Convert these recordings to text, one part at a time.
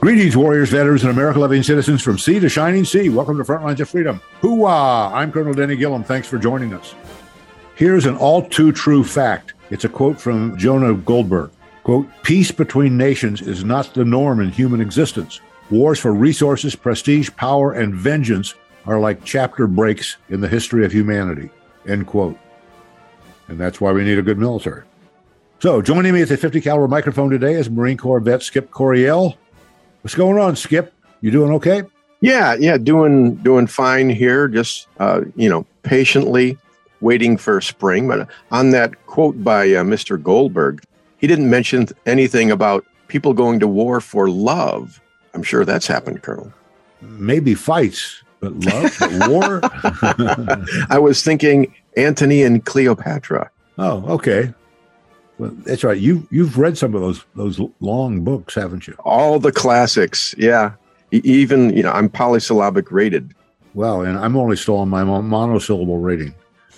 Greetings, warriors, veterans, and America-loving citizens from sea to shining sea. Welcome to Frontlines of Freedom. Hoo-wah! I'm Colonel Denny Gillum. Thanks for joining us. Here's an all-too-true fact. It's a quote from Jonah Goldberg. Quote, "Peace between nations is not the norm in human existence. Wars for resources, prestige, power, and vengeance are like chapter breaks in the history of humanity." End quote. And that's why we need a good military. So joining me at the 50 caliber microphone today is Marine Corps vet Skip Coryell. What's going on, Skip? You doing okay? Yeah, doing fine here. Just patiently waiting for spring. But on that quote by Mr. Goldberg, he didn't mention anything about people going to war for love. I'm sure that's happened, Colonel. Maybe fights, but love, but war. I was thinking Antony and Cleopatra. Oh, okay. Well, that's right. You've read some of those long books, haven't you? All the classics, yeah. Even, I'm polysyllabic rated. Well, and I'm only still on my monosyllable rating.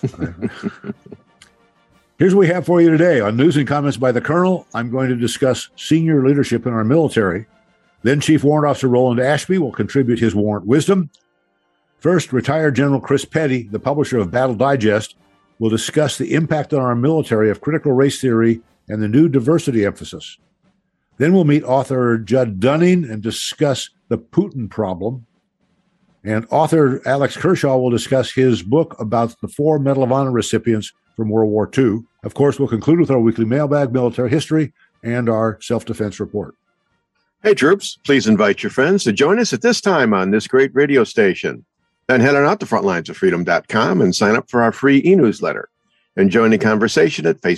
Here's what we have for you today. On News and Comments by the Colonel, I'm going to discuss senior leadership in our military. Then Chief Warrant Officer Roland Ashby will contribute his warrant wisdom. First, retired General Chris Petty, the publisher of Battle Digest, will discuss the impact on our military of critical race theory and the new diversity emphasis. Then we'll meet author Judd Dunning and discuss the Putin problem. And author Alex Kershaw will discuss his book about the 4 Medal of Honor recipients from World War II. Of course, we'll conclude with our weekly mailbag, military history, and our self-defense report. Hey, troops, please invite your friends to join us at this time on this great radio station. Then head on out to frontlinesoffreedom.com and sign up for our free e-newsletter. And join the conversation at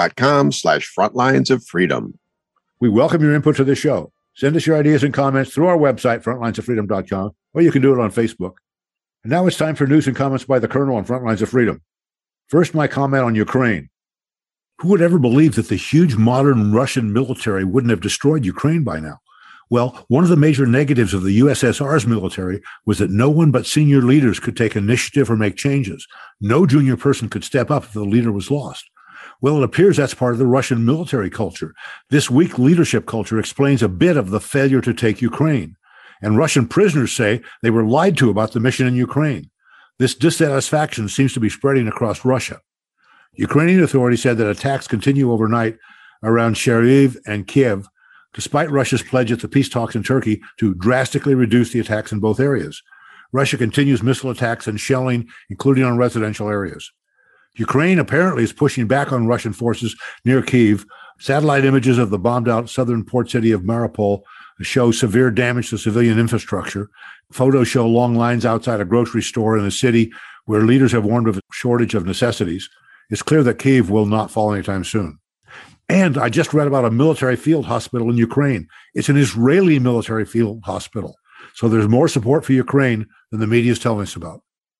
facebook.com/frontlinesoffreedom. We welcome your input to the show. Send us your ideas and comments through our website, frontlinesoffreedom.com, or you can do it on Facebook. And now it's time for News and Comments by the Colonel on Frontlines of Freedom. First, my comment on Ukraine. Who would ever believe that the huge modern Russian military wouldn't have destroyed Ukraine by now? Well, one of the major negatives of the USSR's military was that no one but senior leaders could take initiative or make changes. No junior person could step up if the leader was lost. Well, it appears that's part of the Russian military culture. This weak leadership culture explains a bit of the failure to take Ukraine. And Russian prisoners say they were lied to about the mission in Ukraine. This dissatisfaction seems to be spreading across Russia. Ukrainian authorities said that attacks continue overnight around Chernihiv and Kiev, despite Russia's pledge at the peace talks in Turkey to drastically reduce the attacks in both areas. Russia continues missile attacks and shelling, including on residential areas. Ukraine apparently is pushing back on Russian forces near Kyiv. Satellite images of the bombed-out southern port city of Mariupol show severe damage to civilian infrastructure. Photos show long lines outside a grocery store in a city where leaders have warned of a shortage of necessities. It's clear that Kyiv will not fall anytime soon. And I just read about a military field hospital in Ukraine. It's an Israeli military field hospital. So there's more support for Ukraine than the media is telling us about.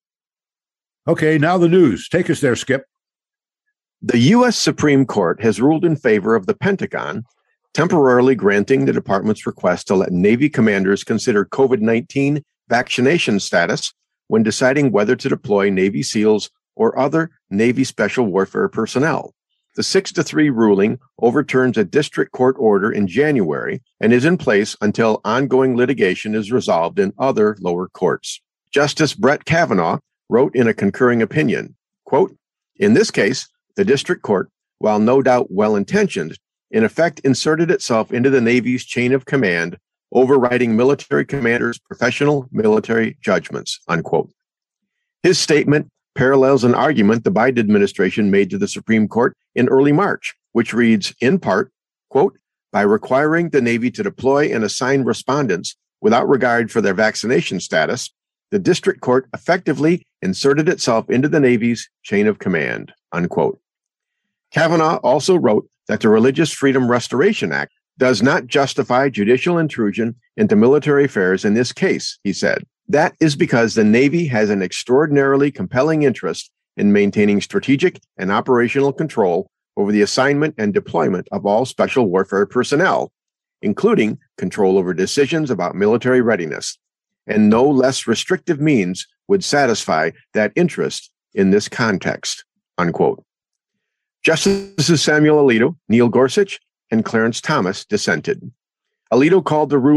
Okay, now the news. Take us there, Skip. The U.S. Supreme Court has ruled in favor of the Pentagon, temporarily granting the department's request to let Navy commanders consider COVID-19 vaccination status when deciding whether to deploy Navy SEALs or other Navy special warfare personnel. The 6-3 ruling overturns a district court order in January and is in place until ongoing litigation is resolved in other lower courts. Justice Brett Kavanaugh wrote in a concurring opinion, quote, "In this case, the district court, while no doubt well-intentioned, in effect inserted itself into the Navy's chain of command, overriding military commanders' professional military judgments," unquote. His statement parallels an argument the Biden administration made to the Supreme Court in early March, which reads, in part, quote, "By requiring the Navy to deploy and assign respondents without regard for their vaccination status, the district court effectively inserted itself into the Navy's chain of command," unquote. Kavanaugh also wrote that the Religious Freedom Restoration Act does not justify judicial intrusion into military affairs in this case, he said. That is because the Navy has an extraordinarily compelling interest in maintaining strategic and operational control over the assignment and deployment of all special warfare personnel, including control over decisions about military readiness, and no less restrictive means would satisfy that interest in this context, unquote. Justices Samuel Alito, Neil Gorsuch, and Clarence Thomas dissented. Alito called the ruling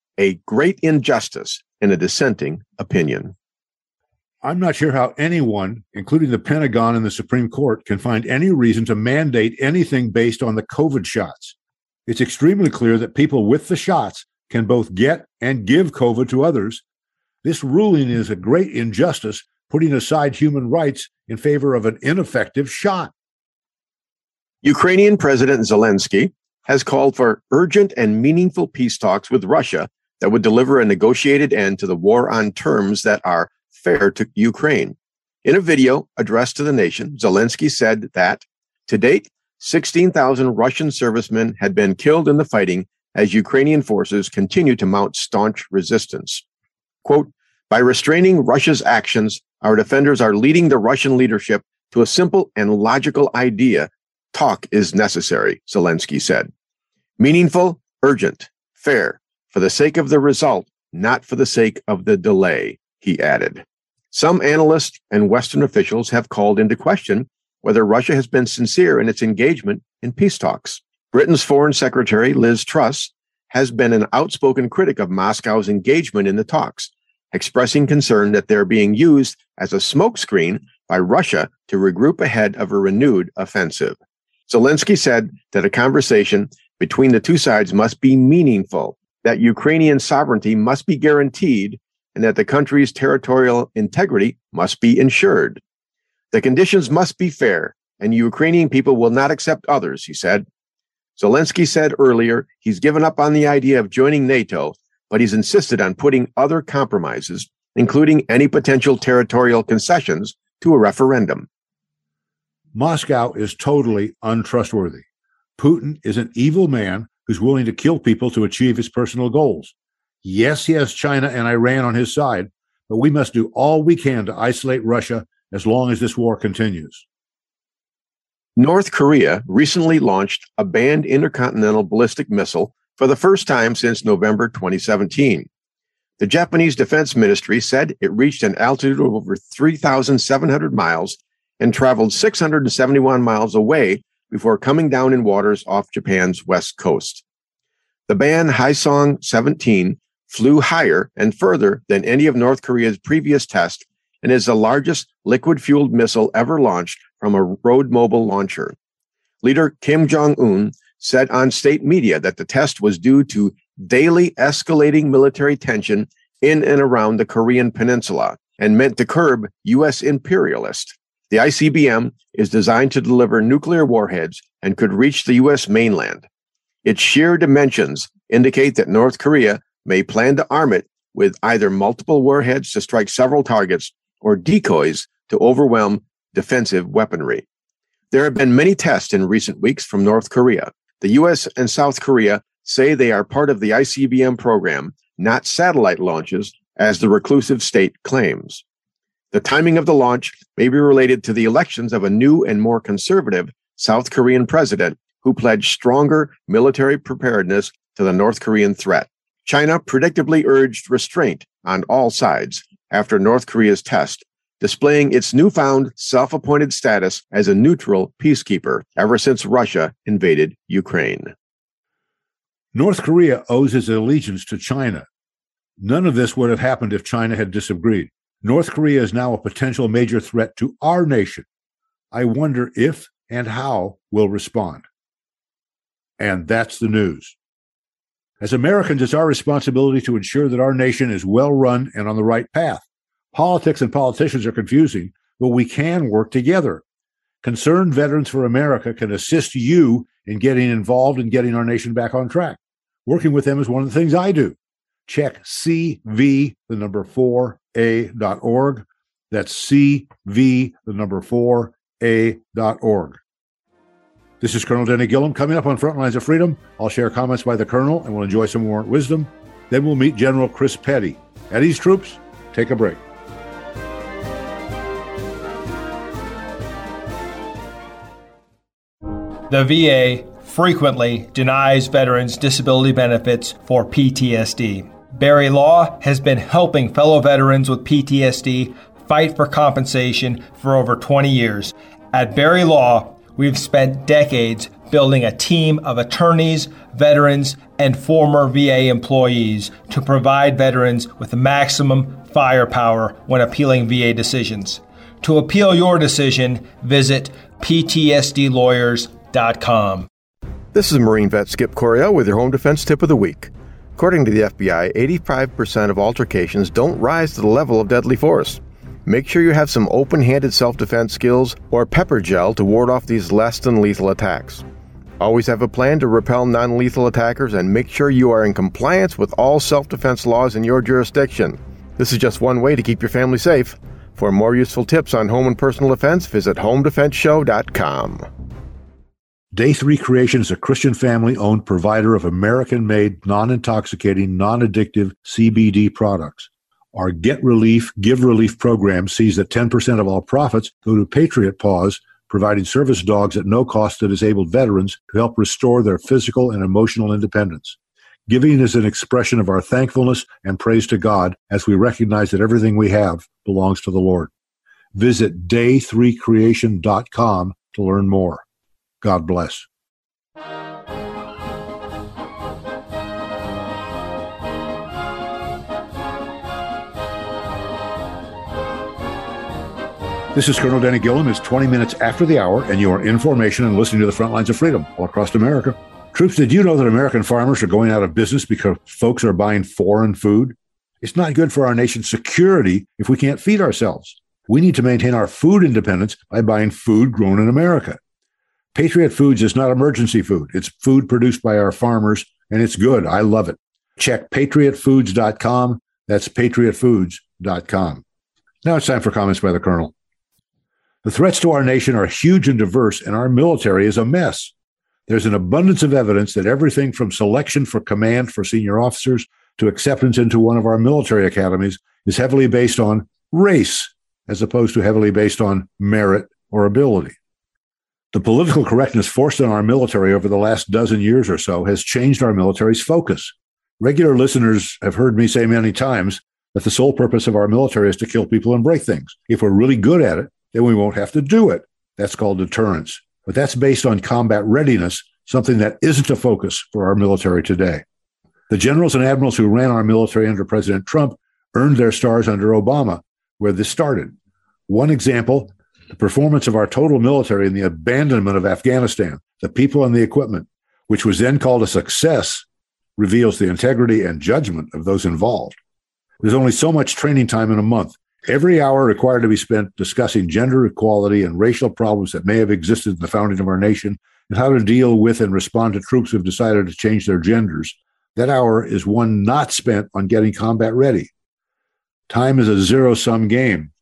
a great injustice in a dissenting opinion. I'm not sure how anyone, including the Pentagon and the Supreme Court, can find any reason to mandate anything based on the COVID shots. It's extremely clear that people with the shots can both get and give COVID to others. This ruling is a great injustice, putting aside human rights in favor of an ineffective shot. Ukrainian President Zelensky has called for urgent and meaningful peace talks with Russia that would deliver a negotiated end to the war on terms that are fair to Ukraine. In a video addressed to the nation, Zelensky said that, to date, 16,000 Russian servicemen had been killed in the fighting as Ukrainian forces continue to mount staunch resistance. Quote, by restraining Russia's actions, our defenders are leading the Russian leadership to a simple and logical idea. Talk is necessary, Zelensky said. Meaningful, urgent, fair, for the sake of the result, not for the sake of the delay, he added. Some analysts and Western officials have called into question whether Russia has been sincere in its engagement in peace talks. Britain's Foreign Secretary Liz Truss has been an outspoken critic of Moscow's engagement in the talks, expressing concern that they're being used as a smokescreen by Russia to regroup ahead of a renewed offensive. Zelensky said that a conversation between the two sides must be meaningful, that Ukrainian sovereignty must be guaranteed, and that the country's territorial integrity must be ensured. The conditions must be fair, and Ukrainian people will not accept others, he said. Zelensky said earlier he's given up on the idea of joining NATO, but he's insisted on putting other compromises, including any potential territorial concessions, to a referendum. Moscow is totally untrustworthy. Putin is an evil man who's willing to kill people to achieve his personal goals. Yes, he has China and Iran on his side, but we must do all we can to isolate Russia as long as this war continues. North Korea recently launched a banned intercontinental ballistic missile for the first time since November 2017. The Japanese Defense Ministry said it reached an altitude of over 3,700 miles and traveled 671 miles away before coming down in waters off Japan's west coast. The banned Haesong-17 flew higher and further than any of North Korea's previous tests and is the largest liquid-fueled missile ever launched from a road-mobile launcher. Leader Kim Jong-un said on state media that the test was due to daily escalating military tension in and around the Korean peninsula and meant to curb U.S. imperialists. The ICBM is designed to deliver nuclear warheads and could reach the U.S. mainland. Its sheer dimensions indicate that North Korea may plan to arm it with either multiple warheads to strike several targets or decoys to overwhelm defensive weaponry. There have been many tests in recent weeks from North Korea. The U.S. and South Korea say they are part of the ICBM program, not satellite launches, as the reclusive state claims. The timing of the launch may be related to the elections of a new and more conservative South Korean president who pledged stronger military preparedness to the North Korean threat. China predictably urged restraint on all sides after North Korea's test, displaying its newfound self-appointed status as a neutral peacekeeper ever since Russia invaded Ukraine. North Korea owes its allegiance to China. None of this would have happened if China had disagreed. North Korea is now a potential major threat to our nation. I wonder if and how we'll respond. And that's the news. As Americans, it's our responsibility to ensure that our nation is well run and on the right path. Politics and politicians are confusing, but we can work together. Concerned Veterans for America can assist you in getting involved and getting our nation back on track. Working with them is one of the things I do. Check CV4A.org. That's CV4A.org. This is Colonel Denny Gillum. Coming up on Front Lines of Freedom, I'll share comments by the Colonel and we'll enjoy some warrant wisdom. Then we'll meet General Chris Petty. Eddie's troops, take a break. The VA frequently denies veterans disability benefits for PTSD. Barry Law has been helping fellow veterans with PTSD fight for compensation for over 20 years. At Barry Law, we've spent decades building a team of attorneys, veterans, and former VA employees to provide veterans with the maximum firepower when appealing VA decisions. To appeal your decision, visit ptsdlawyers.com. This is Marine vet Skip Coryell with your home defense tip of the week. According to the FBI, 85% of altercations don't rise to the level of deadly force. Make sure you have some open-handed self-defense skills or pepper gel to ward off these less than lethal attacks. Always have a plan to repel non-lethal attackers and make sure you are in compliance with all self-defense laws in your jurisdiction. This is just one way to keep your family safe. For more useful tips on home and personal defense, visit homedefenseshow.com. Day 3 Creation is a Christian family-owned provider of American-made, non-intoxicating, non-addictive CBD products. Our Get Relief, Give Relief program sees that 10% of all profits go to Patriot Paws, providing service dogs at no cost to disabled veterans to help restore their physical and emotional independence. Giving is an expression of our thankfulness and praise to God as we recognize that everything we have belongs to the Lord. Visit day3creation.com to learn more. God bless. This is Colonel Denny Gilliam. It's 20 minutes after the hour, and you are in formation and listening to the Front Lines of Freedom all across America. Troops, did you know that American farmers are going out of business because folks are buying foreign food? It's not good for our nation's security if we can't feed ourselves. We need to maintain our food independence by buying food grown in America. Patriot Foods is not emergency food. It's food produced by our farmers, and it's good. I love it. Check patriotfoods.com. That's patriotfoods.com. Now it's time for comments by the Colonel. The threats to our nation are huge and diverse, and our military is a mess. There's an abundance of evidence that everything from selection for command for senior officers to acceptance into one of our military academies is heavily based on race, as opposed to heavily based on merit or ability. The political correctness forced on our military over the last dozen years or so has changed our military's focus. Regular listeners have heard me say many times that the sole purpose of our military is to kill people and break things. If we're really good at it, then we won't have to do it. That's called deterrence. But that's based on combat readiness, something that isn't a focus for our military today. The generals and admirals who ran our military under President Trump earned their stars under Obama, where this started. One example, the performance of our total military in the abandonment of Afghanistan, the people and the equipment, which was then called a success, reveals the integrity and judgment of those involved. There's only so much training time in a month. Every hour required to be spent discussing gender equality and racial problems that may have existed in the founding of our nation and how to deal with and respond to troops who've decided to change their genders. That hour is one not spent on getting combat ready. Time is a zero-sum game.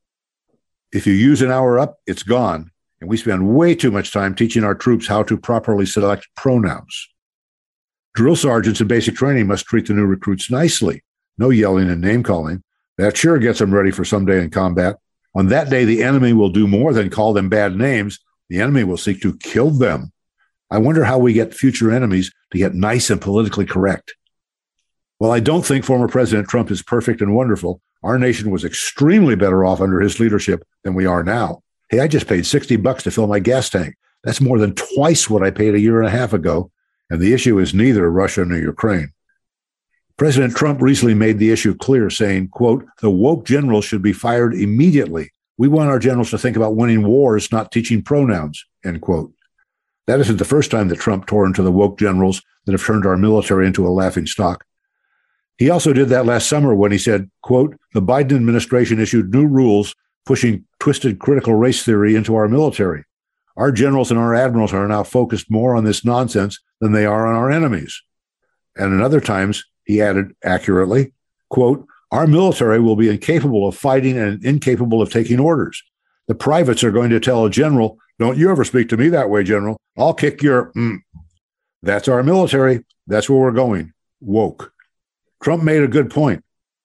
If you use an hour up, it's gone. And we spend way too much time teaching our troops how to properly select pronouns. Drill sergeants in basic training must treat the new recruits nicely. No yelling and name-calling. That sure gets them ready for someday in combat. On that day, the enemy will do more than call them bad names. The enemy will seek to kill them. I wonder how we get future enemies to get nice and politically correct. While I don't think former President Trump is perfect and wonderful, our nation was extremely better off under his leadership than we are now. Hey, I just paid $60 to fill my gas tank. That's more than twice what I paid a year and a half ago. And the issue is neither Russia nor Ukraine. President Trump recently made the issue clear, saying, quote, "The woke generals should be fired immediately. We want our generals to think about winning wars, not teaching pronouns," end quote. That isn't the first time that Trump tore into the woke generals that have turned our military into a laughingstock. He also did that last summer when he said, quote, "The Biden administration issued new rules pushing twisted critical race theory into our military. Our generals and our admirals are now focused more on this nonsense than they are on our enemies." And in other times, he added accurately, quote, "Our military will be incapable of fighting and incapable of taking orders. The privates are going to tell a general, 'Don't you ever speak to me that way, General. I'll kick your That's our military. That's where we're going. Woke." Trump made a good point.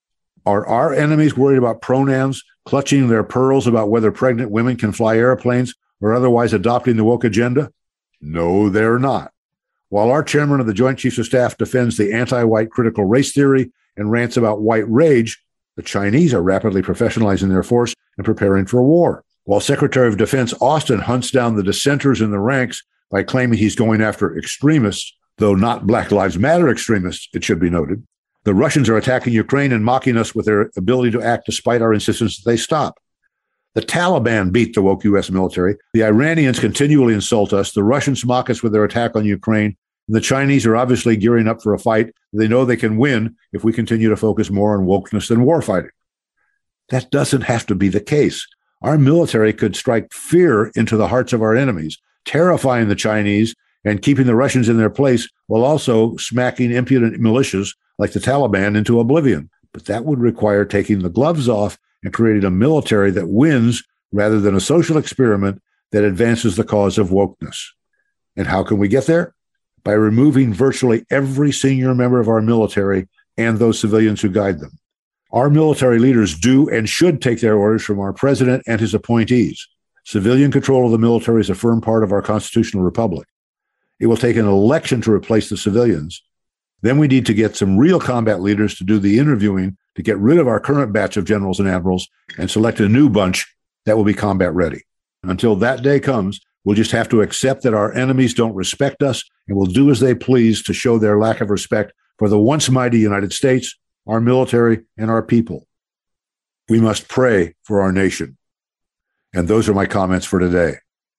Are our enemies worried about pronouns, clutching their pearls about whether pregnant women can fly airplanes, or otherwise adopting the woke agenda? No, they're not. While our chairman of the Joint Chiefs of Staff defends the anti-white critical race theory and rants about white rage, the Chinese are rapidly professionalizing their force and preparing for war. while Secretary of Defense Austin hunts down the dissenters in the ranks by claiming he's going after extremists, though not Black Lives Matter extremists, it should be noted. The Russians are attacking Ukraine and mocking us with their ability to act despite our insistence that they stop. The Taliban beat the woke U.S. military. The Iranians continually insult us. The Russians mock us with their attack on Ukraine. And the Chinese are obviously gearing up for a fight. They know they can win if we continue to focus more on wokeness than warfighting. That doesn't have to be the case. Our military could strike fear into the hearts of our enemies, terrifying the Chinese and keeping the Russians in their place while also smacking impudent militias like the Taliban into oblivion. But that would require taking the gloves off and creating a military that wins rather than a social experiment that advances the cause of wokeness. And how can we get there? By removing virtually every senior member of our military and those civilians who guide them. Our military leaders do and should take their orders from our president and his appointees. Civilian control of the military is a firm part of our constitutional republic. It will take an election to replace the civilians. Then we need to get some real combat leaders to do the interviewing to get rid of our current batch of generals and admirals and select a new bunch that will be combat ready. Until that day comes, we'll just have to accept that our enemies don't respect us and will do as they please to show their lack of respect for the once mighty United States, our military, and our people. We must pray for our nation. And those are my comments for today.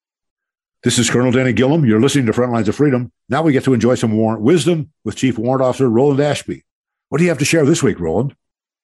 This is Colonel Danny Gillum. You're listening to Frontlines of Freedom. Now we get to enjoy some warrant wisdom with Chief Warrant Officer Roland Ashby. What do you have to share this week, Roland?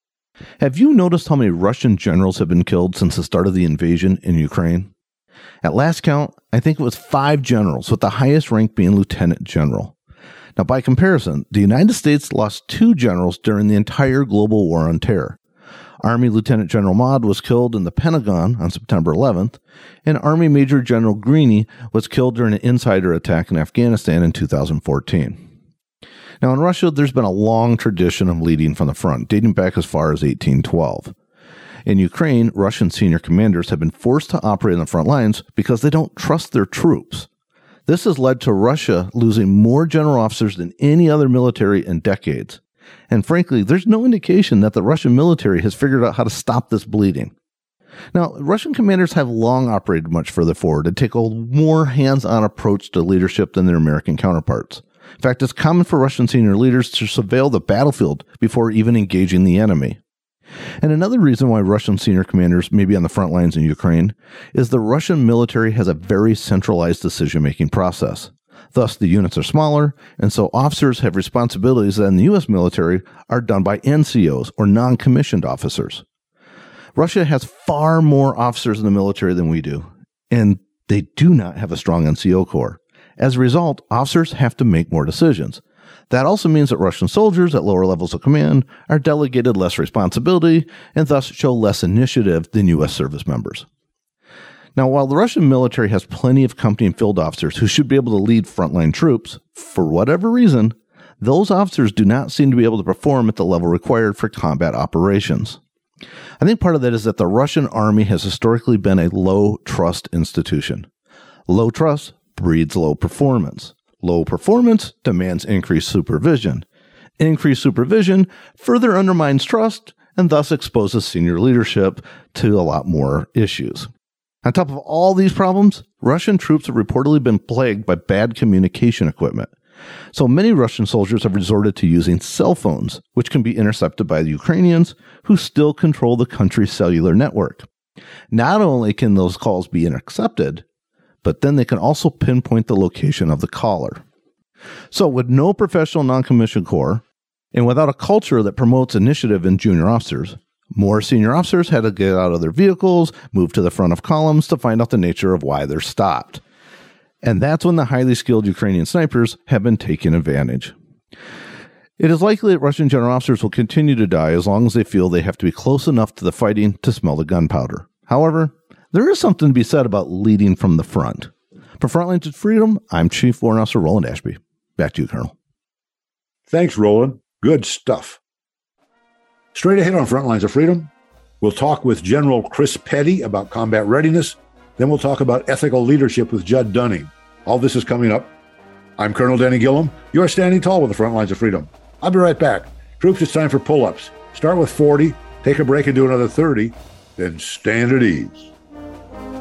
Have you noticed how many Russian generals have been killed since the start of the invasion in Ukraine? At last count, I think it was 5 generals, with the highest rank being lieutenant general. Now, by comparison, the United States lost 2 generals during the entire global war on terror. Army Lieutenant General Maude was killed in the Pentagon on September 11th, and Army Major General Greene was killed during an insider attack in Afghanistan in 2014. Now, in Russia, there's been a long tradition of leading from the front, dating back as far as 1812. In Ukraine, Russian senior commanders have been forced to operate on the front lines because they don't trust their troops. This has led to Russia losing more general officers than any other military in decades. And frankly, there's no indication that the Russian military has figured out how to stop this bleeding. Now, Russian commanders have long operated much further forward and take a more hands-on approach to leadership than their American counterparts. In fact, it's common for Russian senior leaders to surveil the battlefield before even engaging the enemy. And another reason why Russian senior commanders may be on the front lines in Ukraine is the Russian military has a very centralized decision-making process. Thus, the units are smaller, and so officers have responsibilities that in the U.S. military are done by NCOs, or non-commissioned officers. Russia has far more officers in the military than we do, and they do not have a strong NCO corps. As a result, officers have to make more decisions. That also means that Russian soldiers at lower levels of command are delegated less responsibility and thus show less initiative than U.S. service members. Now, while the Russian military has plenty of company and field officers who should be able to lead frontline troops, for whatever reason, those officers do not seem to be able to perform at the level required for combat operations. I think part of that is that the Russian army has historically been a low-trust institution. Low trust breeds low performance. Low performance demands increased supervision. Increased supervision further undermines trust and thus exposes senior leadership to a lot more issues. On top of all these problems, Russian troops have reportedly been plagued by bad communication equipment. So many Russian soldiers have resorted to using cell phones, which can be intercepted by the Ukrainians, who still control the country's cellular network. Not only can those calls be intercepted, but then they can also pinpoint the location of the caller. So with no professional non-commissioned corps, and without a culture that promotes initiative in junior officers, more senior officers had to get out of their vehicles, move to the front of columns to find out the nature of why they're stopped. And that's when the highly skilled Ukrainian snipers have been taking advantage. It is likely that Russian general officers will continue to die as long as they feel they have to be close enough to the fighting to smell the gunpowder. However, there is something to be said about leading from the front. For Frontlines of Freedom, I'm Chief Warrant Officer Roland Ashby. Back to you, Colonel. Thanks, Roland. Good stuff. Straight ahead on Frontlines of Freedom, we'll talk with General Chris Petty about combat readiness. Then we'll talk about ethical leadership with Judd Dunning. All this is coming up. I'm Colonel Danny Gillum. You're standing tall with the Frontlines of Freedom. I'll be right back. Troops, it's time for pull-ups. Start with 40, take a break and do another 30, then stand at ease.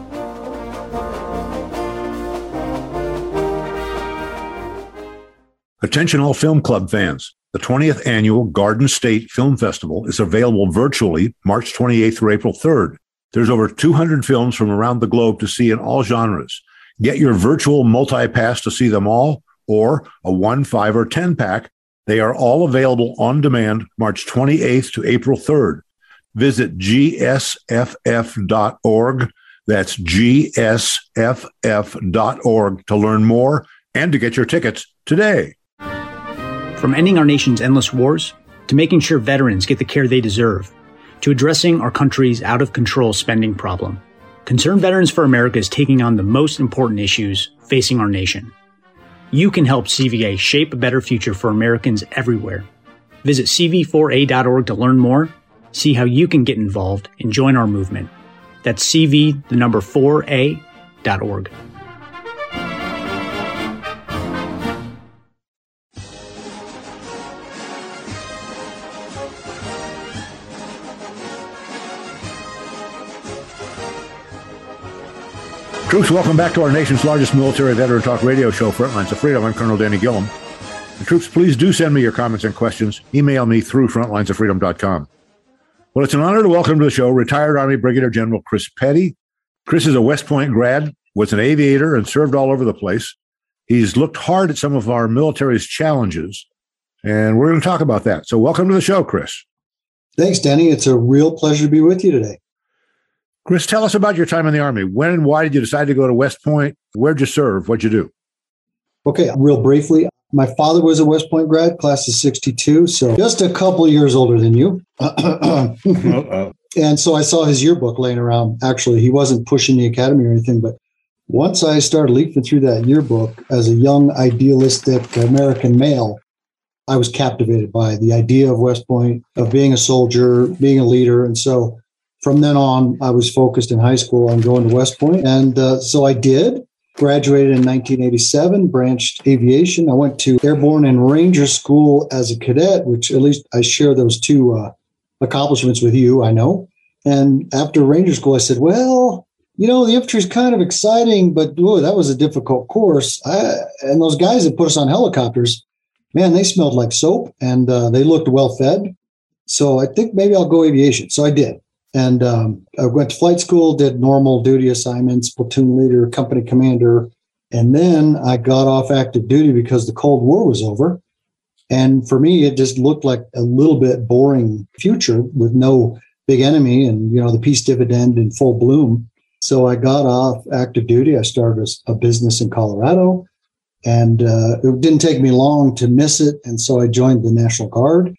Attention all film club fans. The 20th annual Garden State Film Festival is available virtually March 28th through April 3rd. There's over 200 films from around the globe to see in all genres. Get your virtual multi-pass to see them all, or a 1, 5, or 10-pack. They are all available on demand March 28th to April 3rd. Visit gsff.org. That's gsff.org to learn more and to get your tickets today. From ending our nation's endless wars, to making sure veterans get the care they deserve, to addressing our country's out-of-control spending problem, Concerned Veterans for America is taking on the most important issues facing our nation. You can help CVA shape a better future for Americans everywhere. Visit cv4a.org to learn more, see how you can get involved, and join our movement. That's cv4a.org. Troops, welcome back to our nation's largest military veteran talk radio show, Frontlines of Freedom. I'm Colonel Danny Gillum. And troops, please do send me your comments and questions. Email me through frontlinesoffreedom.com. Well, it's an honor to welcome to the show retired Army Brigadier General Chris Petty. Chris is a West Point grad, was an aviator, and served all over the place. He's looked hard at some of our military's challenges, and we're going to talk about that. So welcome to the show, Chris. Thanks, Danny. It's a real pleasure to be with you today. Chris, tell us about your time in the Army. When and why did you decide to go to West Point? Where'd you serve? What'd you do? Okay, real briefly, my father was a West Point grad, class of 62, so just a couple of years older than you. And so I saw his yearbook laying around. Actually, he wasn't pushing the academy or anything, but once I started leafing through that yearbook as a young, idealistic American male, I was captivated by the idea of West Point, of being a soldier, being a leader. And so from then on, I was focused in high school on going to West Point. And so I did. Graduated in 1987, branched aviation. I went to Airborne and Ranger School as a cadet, which at least I share those two accomplishments with you, I know. And after Ranger School, I said, well, you know, the infantry is kind of exciting, but boy, that was a difficult course. And those guys that put us on helicopters, man, they smelled like soap and they looked well fed. So I think maybe I'll go aviation. So I did. And I went to flight school, did normal duty assignments, platoon leader, company commander. And then I got off active duty because the Cold War was over. And for me, it just looked like a little bit boring future with no big enemy and, you know, the peace dividend in full bloom. So I got off active duty. I started a business in Colorado. And it didn't take me long to miss it. And so I joined the National Guard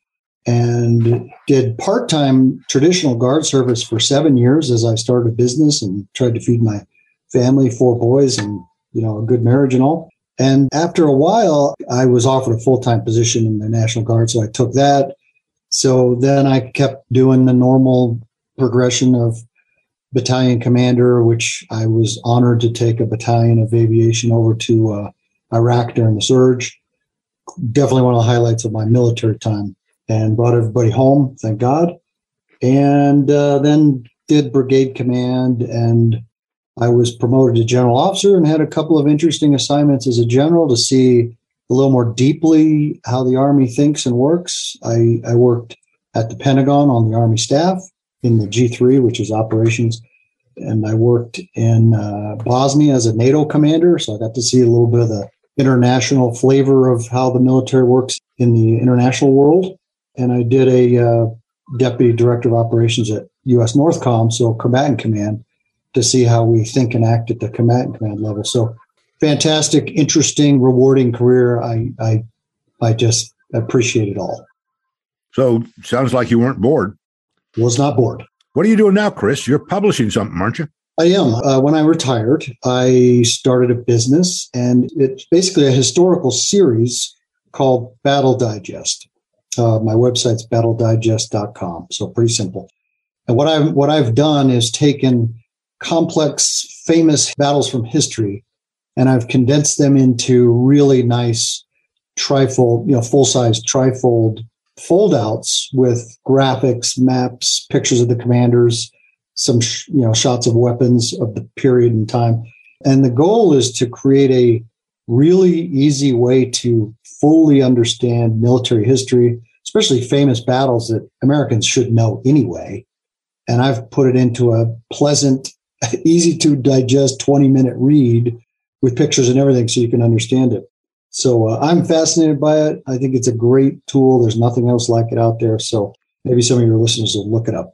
and did part-time traditional guard service for 7 years as I started a business and tried to feed my family, 4 boys, and, you know, a good marriage and all. And after a while, I was offered a full-time position in the National Guard, so I took that. So then I kept doing the normal progression of battalion commander, which I was honored to take a battalion of aviation over to Iraq during the surge. Definitely one of the highlights of my military time. And brought everybody home, thank God. And then did brigade command, and I was promoted to general officer and had a couple of interesting assignments as a general to see a little more deeply how the Army thinks and works. I worked at the Pentagon on the Army staff in the G3, which is operations. And I worked in Bosnia as a NATO commander, so I got to see a little bit of the international flavor of how the military works in the international world. And I did a deputy director of operations at U.S. Northcom, so combatant command, to see how we think and act at the combatant command level. So fantastic, interesting, rewarding career. I just appreciate it all. So sounds like you weren't bored. Was not bored. What are you doing now, Chris? You're publishing something, aren't you? I am. When I retired, I started a business, and it's basically a historical series called Battle Digest. My website's battledigest.com, so pretty simple. And what I've done is taken complex, famous battles from history, and I've condensed them into really nice trifold, full-size trifold foldouts with graphics, maps, pictures of the commanders, some shots of weapons of the period and time. And the goal is to create a really easy way to fully understand military history, especially famous battles that Americans should know anyway. And I've put it into a pleasant, easy to digest 20-minute read with pictures and everything so you can understand it. So I'm fascinated by it. I think it's a great tool. There's nothing else like it out there. So maybe some of your listeners will look it up.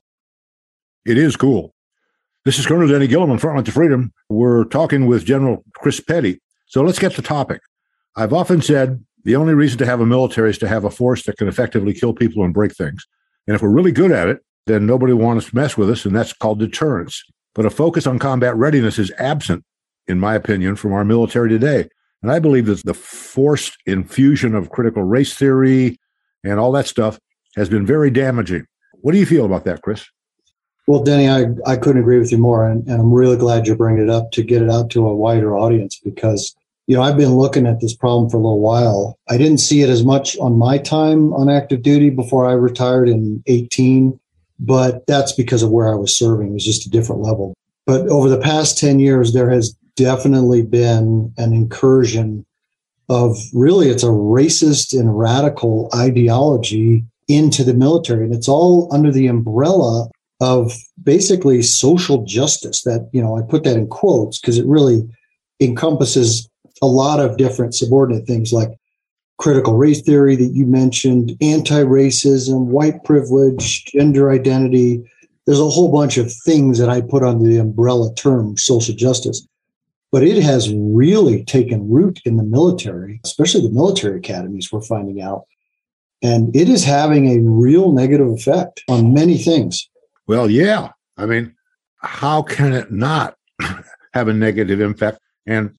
It is cool. This is Colonel Denny Gilliam on Frontlines of Freedom. We're talking with General Chris Petty. So let's get to the topic. I've often said the only reason to have a military is to have a force that can effectively kill people and break things. And if we're really good at it, then nobody wants to mess with us, and that's called deterrence. But a focus on combat readiness is absent, in my opinion, from our military today. And I believe that the forced infusion of critical race theory and all that stuff has been very damaging. What do you feel about that, Chris? Well, Denny, I couldn't agree with you more. And I'm really glad you're bringing it up to get it out to a wider audience because, I've been looking at this problem for a little while. I didn't see it as much on my time on active duty before I retired in 2018, but that's because of where I was serving. It was just a different level. But over the past 10 years, there has definitely been an incursion of really, it's a racist and radical ideology into the military. And it's all under the umbrella of basically social justice that, I put that in quotes because it really encompasses a lot of different subordinate things like critical race theory that you mentioned, anti-racism, white privilege, gender identity. There's a whole bunch of things that I put under the umbrella term social justice. But it has really taken root in the military, especially the military academies, we're finding out. And it is having a real negative effect on many things. Well, yeah. I mean, how can it not have a negative impact? And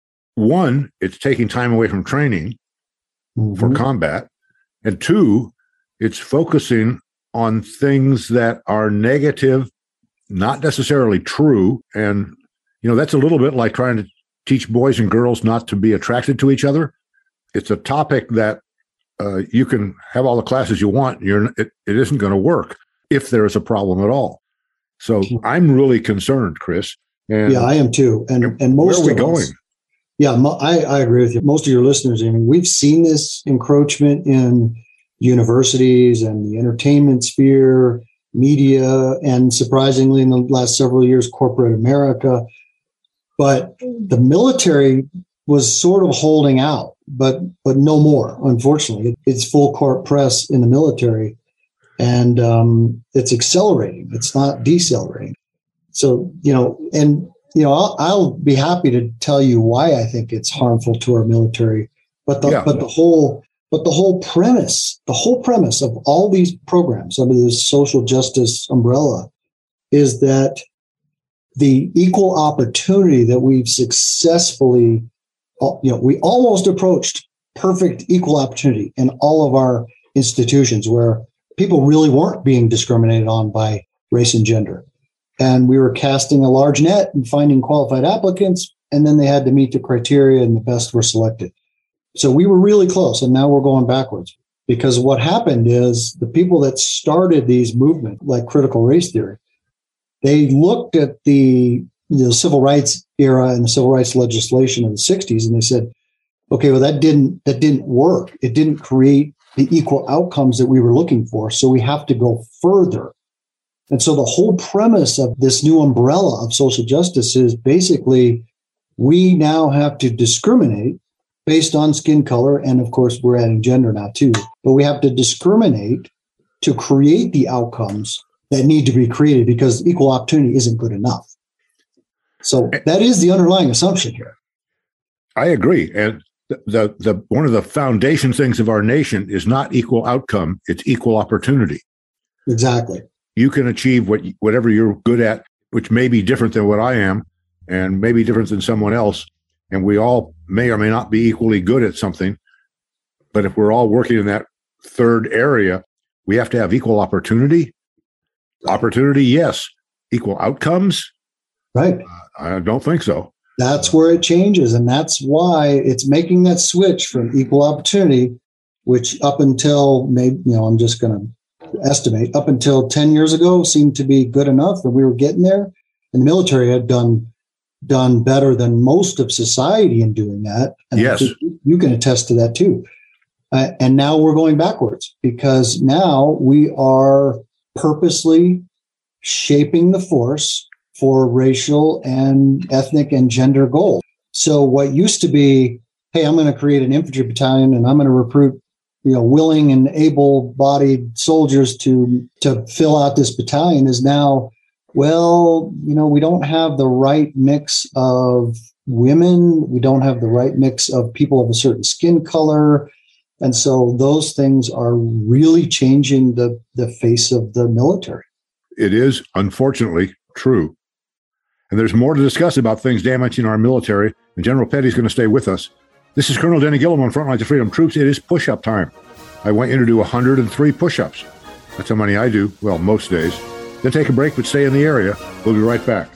one, it's taking time away from training for combat. And two, it's focusing on things that are negative, not necessarily true. And, that's a little bit like trying to teach boys and girls not to be attracted to each other. It's a topic that you can have all the classes you want. It isn't going to work if there is a problem at all. So I'm really concerned, Chris. And yeah, I am too. And most where are we of going? Us, yeah, I agree with you. Most of your listeners, we've seen this encroachment in universities and the entertainment sphere, media, and surprisingly, in the last several years, corporate America. But the military was sort of holding out, but no more, unfortunately. It's full court press in the military, and it's accelerating. It's not decelerating. So, I'll be happy to tell you why I think it's harmful to our military. But the whole premise of all these programs under this social justice umbrella is that the equal opportunity that we've successfully, we almost approached perfect equal opportunity in all of our institutions where people really weren't being discriminated on by race and gender. And we were casting a large net and finding qualified applicants, and then they had to meet the criteria and the best were selected. So we were really close, and now we're going backwards. Because what happened is the people that started these movements, like critical race theory, they looked at the civil rights era and the civil rights legislation of the 60s, and they said, okay, well, that didn't work. It didn't create the equal outcomes that we were looking for. So we have to go further. And so the whole premise of this new umbrella of social justice is basically we now have to discriminate based on skin color. And of course, we're adding gender now too. But we have to discriminate to create the outcomes that need to be created because equal opportunity isn't good enough. So that is the underlying assumption here. I agree. And the one of the foundation things of our nation is not equal outcome, it's equal opportunity. Exactly. You can achieve whatever you're good at, which may be different than what I am and maybe different than someone else. And we all may or may not be equally good at something. But if we're all working in that third area, we have to have equal opportunity. Opportunity, yes. Equal outcomes? Right. I don't think so. That's where it changes. And that's why it's making that switch from equal opportunity, which up until maybe, I'm just going to estimate, up until 10 years ago seemed to be good enough that we were getting there. And the military had done done better than most of society in doing that. And yes, I think you can attest to that too. And now we're going backwards because now we are purposely shaping the force for racial and ethnic and gender goals. So what used to be, hey, I'm going to create an infantry battalion and I'm going to recruit, willing and able-bodied soldiers to fill out this battalion is now, well, we don't have the right mix of women. We don't have the right mix of people of a certain skin color. And so those things are really changing the face of the military. It is unfortunately true. And there's more to discuss about things damaging our military. And General Petty's going to stay with us. This is Colonel Denny Gillum on Frontlines of Freedom Troops. It is push-up time. I want you to do 103 push-ups. That's how many I do, well, most days. Then take a break, but stay in the area. We'll be right back.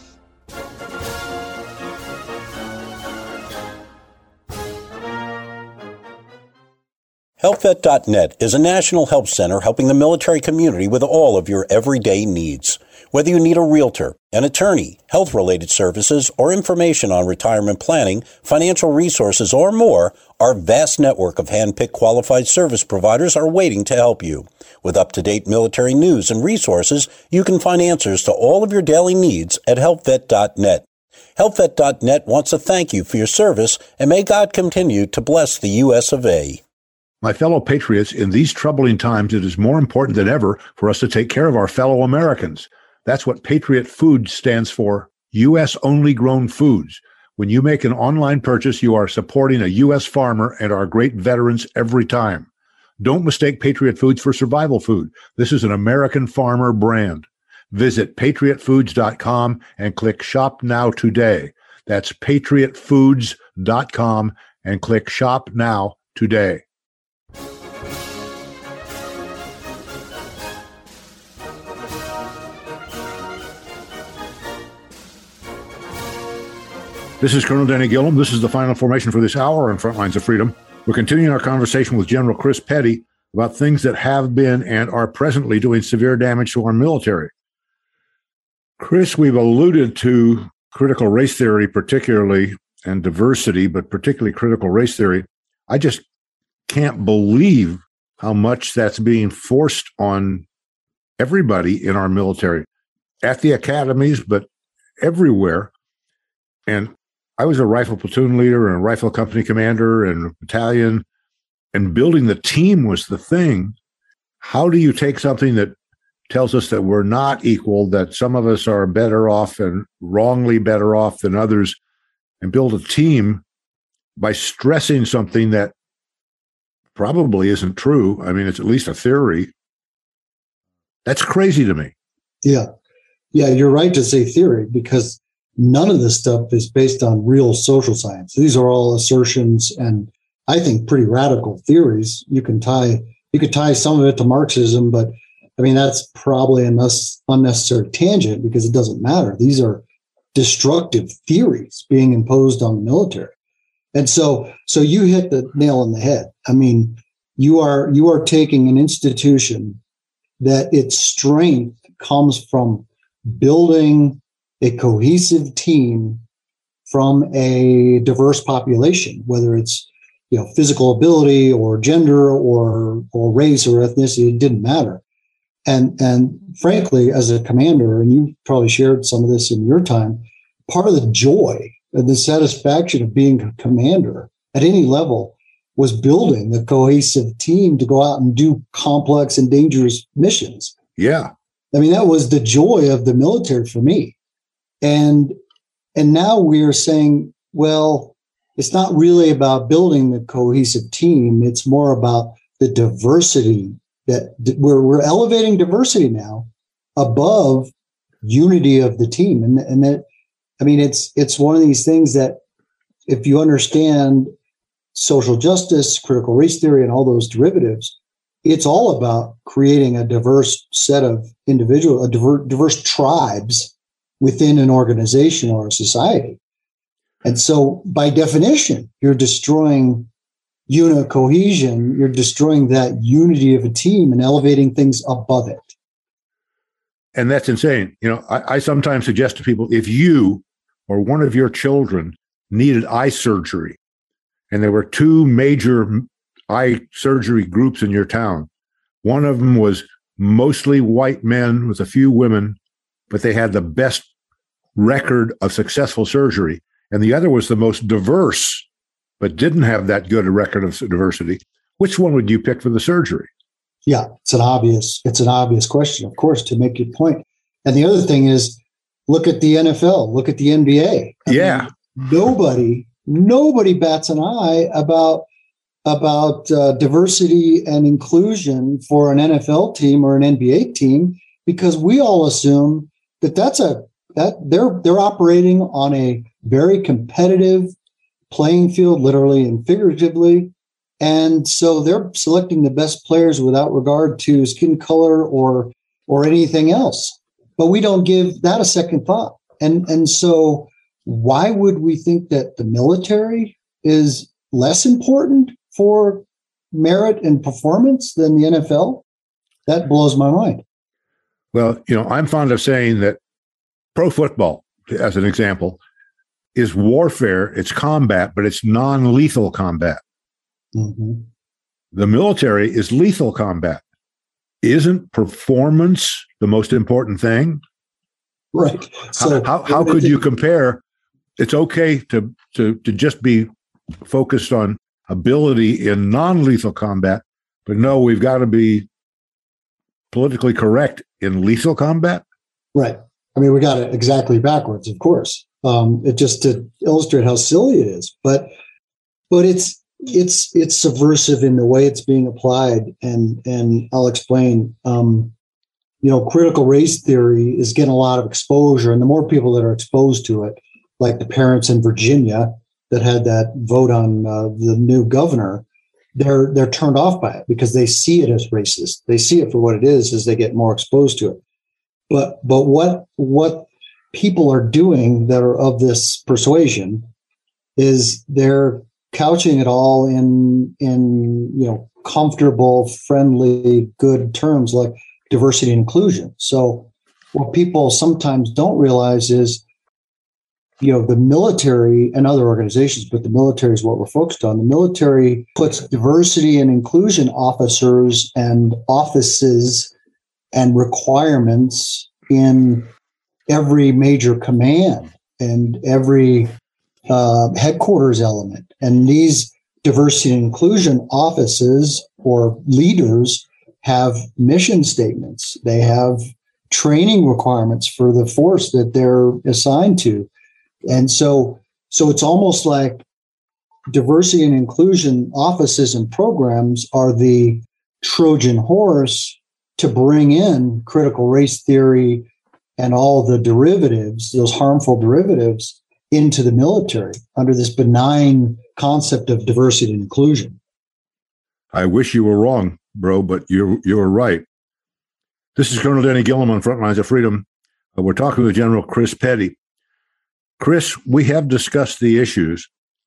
HealthVet.net is a national health center helping the military community with all of your everyday needs. Whether you need a realtor, an attorney, health-related services, or information on retirement planning, financial resources, or more, our vast network of hand-picked qualified service providers are waiting to help you. With up-to-date military news and resources, you can find answers to all of your daily needs at HealthVet.net. HealthVet.net wants to thank you for your service, and may God continue to bless the U.S. of A. My fellow patriots, in these troubling times, it is more important than ever for us to take care of our fellow Americans. That's what Patriot Foods stands for, U.S. only grown foods. When you make an online purchase, you are supporting a U.S. farmer and our great veterans every time. Don't mistake Patriot Foods for survival food. This is an American farmer brand. Visit patriotfoods.com and click Shop Now today. That's patriotfoods.com and click Shop Now today. This is Colonel Denny Gillum. This is the final formation for this hour on Frontlines of Freedom. We're continuing our conversation with General Chris Petty about things that have been and are presently doing severe damage to our military. Chris, we've alluded to critical race theory particularly, and diversity, but particularly critical race theory. I just can't believe how much that's being forced on everybody in our military, at the academies, but everywhere. And I was a rifle platoon leader and a rifle company commander and a battalion, and building the team was the thing. How do you take something that tells us that we're not equal, that some of us are better off and wrongly better off than others, and build a team by stressing something that probably isn't true? I mean, it's at least a theory. That's crazy to me. Yeah, you're right to say theory, because none of this stuff is based on real social science. These are all assertions and I think pretty radical theories. You could tie some of it to Marxism, but I mean, that's probably an unnecessary tangent because it doesn't matter. These are destructive theories being imposed on the military. And so you hit the nail on the head. I mean, you are taking an institution that its strength comes from building a cohesive team from a diverse population, whether it's physical ability or gender or race or ethnicity, it didn't matter. And frankly, as a commander, and you probably shared some of this in your time, part of the joy and the satisfaction of being a commander at any level was building a cohesive team to go out and do complex and dangerous missions. Yeah. I mean, that was the joy of the military for me. And now we're saying, well, it's not really about building the cohesive team. It's more about the diversity that we're elevating diversity now above unity of the team. And that, I mean, it's one of these things that if you understand social justice, critical race theory, and all those derivatives, it's all about creating a diverse set of individuals, diverse tribes within an organization or a society. And so by definition, you're destroying unit cohesion, you're destroying that unity of a team and elevating things above it. And that's insane. I sometimes suggest to people, if you or one of your children needed eye surgery, and there were two major eye surgery groups in your town. One of them was mostly white men with a few women, but they had the best record of successful surgery. And the other was the most diverse, but didn't have that good a record of diversity. Which one would you pick for the surgery? Yeah, it's an obvious question, of course, to make your point. And the other thing is, look at the NFL, look at the NBA. I mean, nobody bats an eye about diversity and inclusion for an NFL team or an NBA team, because we all assume that they're operating on a very competitive playing field, literally and figuratively. And so they're selecting the best players without regard to skin color or anything else. But we don't give that a second thought. And so why would we think that the military is less important for merit and performance than the NFL? That blows my mind. Well, I'm fond of saying that pro football, as an example, is warfare. It's combat, but it's non-lethal combat. Mm-hmm. The military is lethal combat. Isn't performance the most important thing? Right. So how could you compare? It's okay to just be focused on ability in non-lethal combat, but no, we've got to be politically correct in lethal combat. Right. I mean, we got it exactly backwards, of course. It just to illustrate how silly it is, but it's subversive in the way it's being applied, and I'll explain. Critical race theory is getting a lot of exposure, and the more people that are exposed to it, like the parents in Virginia that had that vote on the new governor, they're turned off by it because they see it as racist. They see it for what it is as they get more exposed to it. But what people are doing that are of this persuasion is they're couching it all in comfortable, friendly, good terms like diversity and inclusion. So what people sometimes don't realize is, the military and other organizations, but the military is what we're focused on. The military puts diversity and inclusion officers and offices and requirements in every major command and every headquarters element. And these diversity and inclusion offices or leaders have mission statements. They have training requirements for the force that they're assigned to. And so it's almost like diversity and inclusion offices and programs are the Trojan horse to bring in critical race theory and all the derivatives, those harmful derivatives, into the military under this benign concept of diversity and inclusion. I wish you were wrong, bro, but you were right. This is Colonel Denny Gilliam on Frontlines of Freedom. We're talking with General Chris Petty. Chris, we have discussed the issues.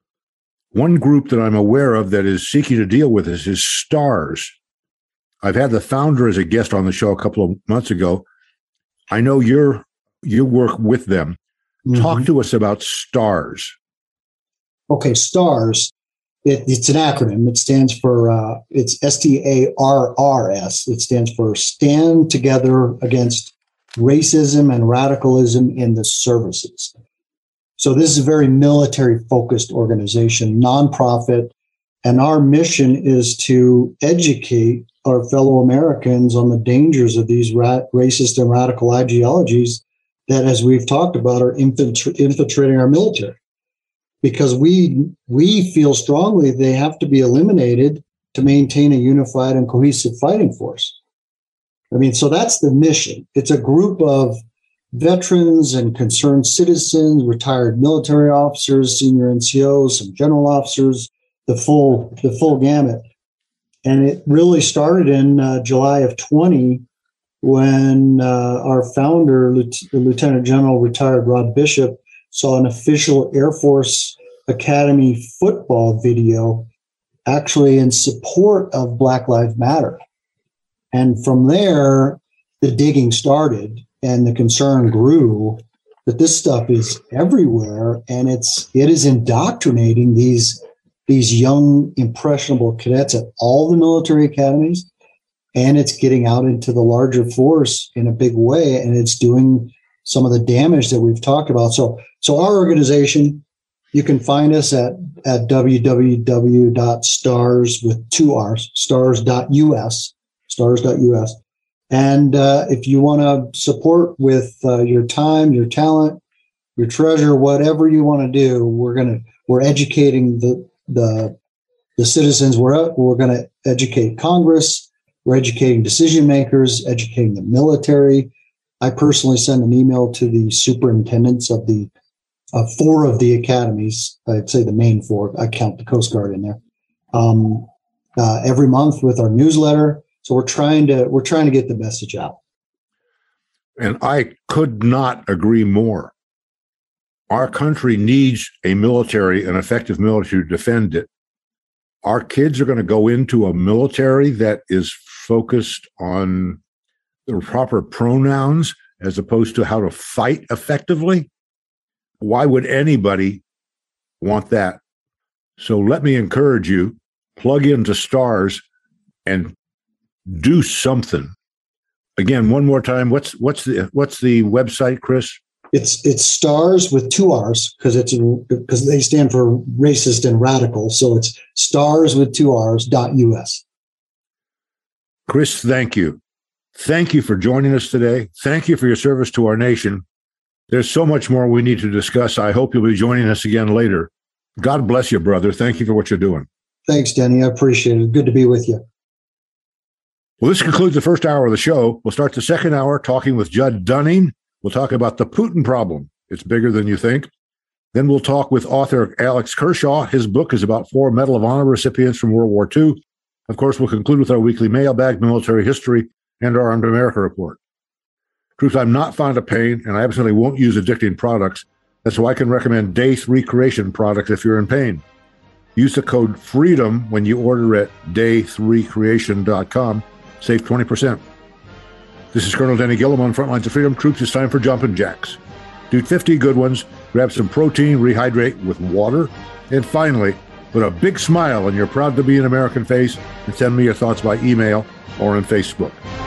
One group that I'm aware of that is seeking to deal with this is STARS. I've had the founder as a guest on the show a couple of months ago. I know you work with them. Mm-hmm. Talk to us about STARS. Okay, STARS. It's an acronym. It stands for, it's STARRS. It stands for Stand Together Against Racism and Radicalism in the Services. So this is a very military-focused organization, nonprofit, and our mission is to educate our fellow Americans on the dangers of these racist and radical ideologies that, as we've talked about, are infiltrating our military. Because we feel strongly they have to be eliminated to maintain a unified and cohesive fighting force. I mean, so that's the mission. It's a group of veterans and concerned citizens, retired military officers, senior NCOs, some general officers, the full gamut. And it really started in July of 20 when our founder, Lieutenant General retired Rod Bishop, saw an official Air Force Academy football video actually in support of Black Lives Matter. And from there, the digging started and the concern grew. that this stuff is everywhere, and it is indoctrinating these young, impressionable cadets at all the military academies, and it's getting out into the larger force in a big way, and it's doing some of the damage that we've talked about. So our organization, you can find us at www.stars with 2 R's, stars.us. And if you want to support with your time, your talent, your treasure, whatever you want to do, we're educating the citizens. We're going to educate Congress. We're educating decision makers, educating the military. I personally send an email to the superintendents of the 4 of the academies. I'd say the main 4. I count the Coast Guard in there. Every month with our newsletter. So we're trying to get the message out. And I could not agree more. Our country needs a military, an effective military to defend it. Our kids are going to go into a military that is focused on the proper pronouns as opposed to how to fight effectively. Why would anybody want that? So let me encourage you, plug into STARS and do something. Again, one more time, what's the website, Chris? It's STARS with 2 R's because they stand for racist and radical. So it's stars with 2 R's.us. Chris, thank you. Thank you for joining us today. Thank you for your service to our nation. There's so much more we need to discuss. I hope you'll be joining us again later. God bless you, brother. Thank you for what you're doing. Thanks, Denny. I appreciate it. Good to be with you. Well, this concludes the first hour of the show. We'll start the second hour talking with Judd Dunning. We'll talk about the Putin problem. It's bigger than you think. Then we'll talk with author Alex Kershaw. His book is about 4 Medal of Honor recipients from World War II. Of course, we'll conclude with our weekly mailbag, military history, and our Armed America report. Troops, I'm not fond of pain, and I absolutely won't use addicting products. That's why I can recommend Day 3 Creation products if you're in pain. Use the code FREEDOM when you order at day3creation.com. Save 20%. This is Colonel Denny Gilliam on Frontlines of Freedom. Troops, it's time for Jumpin' Jacks. Do 50 good ones, grab some protein, rehydrate with water, and finally, put a big smile on your proud to be an American face and send me your thoughts by email or on Facebook.